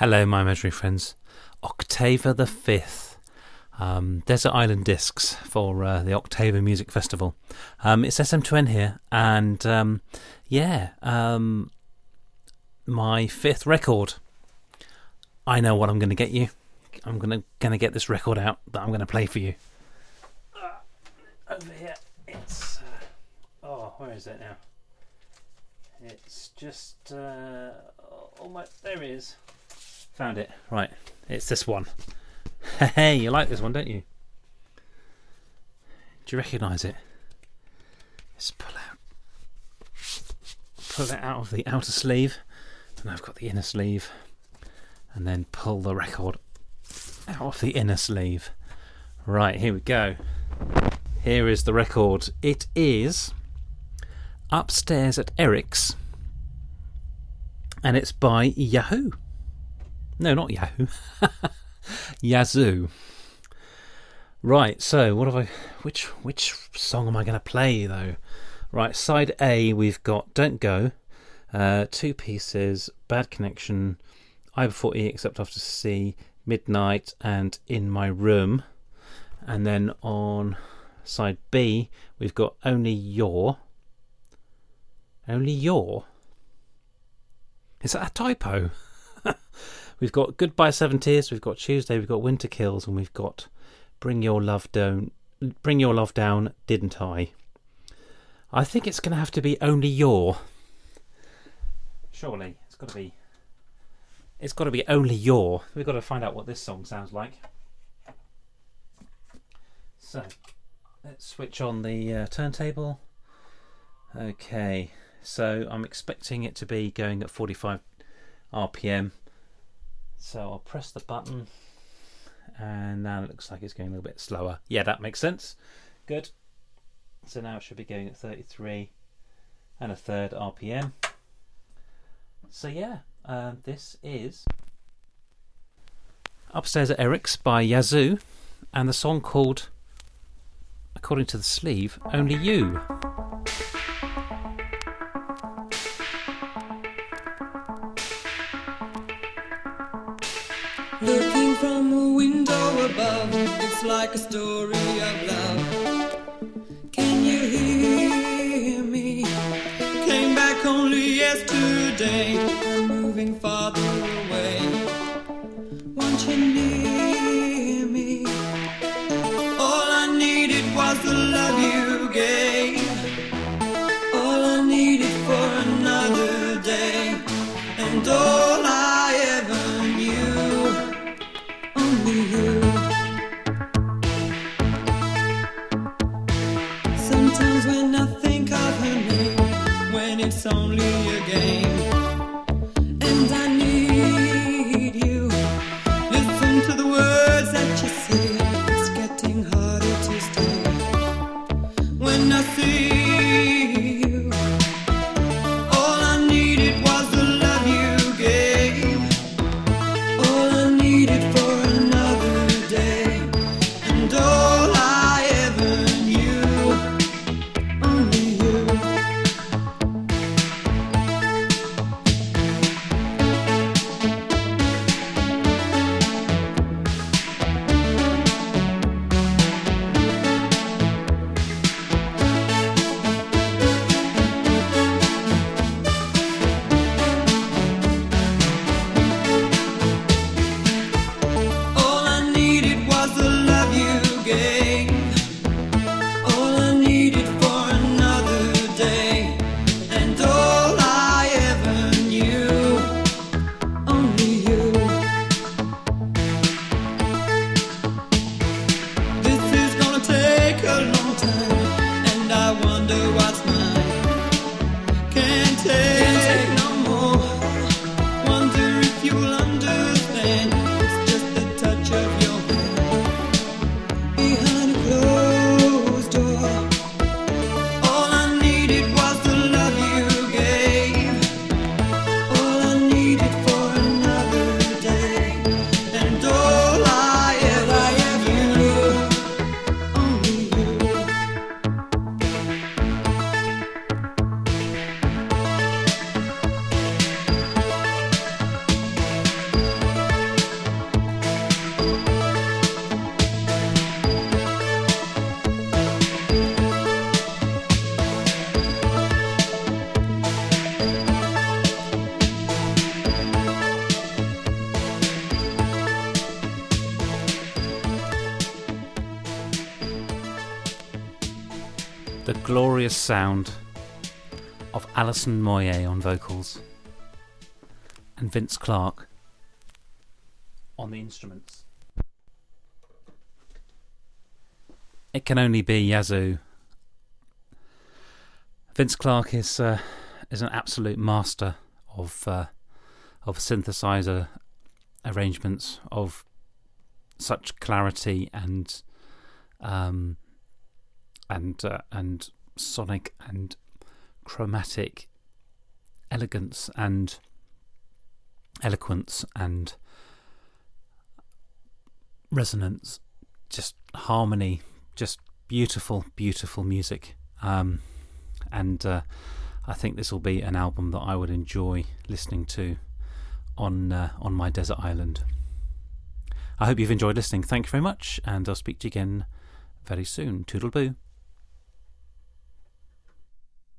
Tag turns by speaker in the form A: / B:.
A: Hello, my imaginary friends. Octava the 5th. Desert Island Discs for the Octava Music Festival. It's SM2N here, and my 5th record. I know what I'm going to get you. I'm going to get this record out that I'm going to play for you. Over here, it's... where is it now? It's just... almost... There it is. Found it. Right, it's this one. Hey, you like this one, don't you? Do you recognise it? Just pull it out of the outer sleeve, and I've got the inner sleeve, and then pull the record out of the inner sleeve. Right, here we go. Here is the record. It is Upstairs at Eric's, and it's by Yahoo. No, not Yahoo. Yazoo. Right, so what have I... Which song am I going to play, though? Right, side A, we've got Don't Go, Two Pieces, Bad Connection, I Before E Except After C, Midnight, and In My Room. And then on side B, we've got Only Your. Only Your? Is that a typo? We've got Goodbye 7 Tears, we've got Tuesday, we've got Winter Kills, and we've got Bring Your Love Down, Didn't I? I think it's going to have to be Only Your. Surely, it's got to be Only Your. We've got to find out what this song sounds like. So, let's switch on the turntable. Okay, so I'm expecting it to be going at 45 RPM. So I'll press the button, and now it looks like it's going a little bit slower. Yeah, that makes sense. Good. So now it should be going at 33 and a third RPM. So yeah, this is Upstairs at Eric's by Yazoo, and the song called, according to the sleeve, Only You.
B: Looking from a window above, it's like a story of love. Can you hear me? Came back only yesterday. I'm moving farther away. Want you near me? All I needed was the love you gave. All I needed for another day. And all I ever knew. You. Sometimes when I think of her name, when it's only a game,
A: the glorious sound of Alison Moyet on vocals and Vince Clarke on the instruments. It can only be Yazoo. Vince Clarke is an absolute master of synthesizer arrangements of such clarity and sonic and chromatic elegance and eloquence and resonance, just harmony, just beautiful music. And I think this will be an album that I would enjoy listening to on my desert island. I hope you've enjoyed listening. Thank you very much, and I'll speak to you again very soon. Toodle-boo.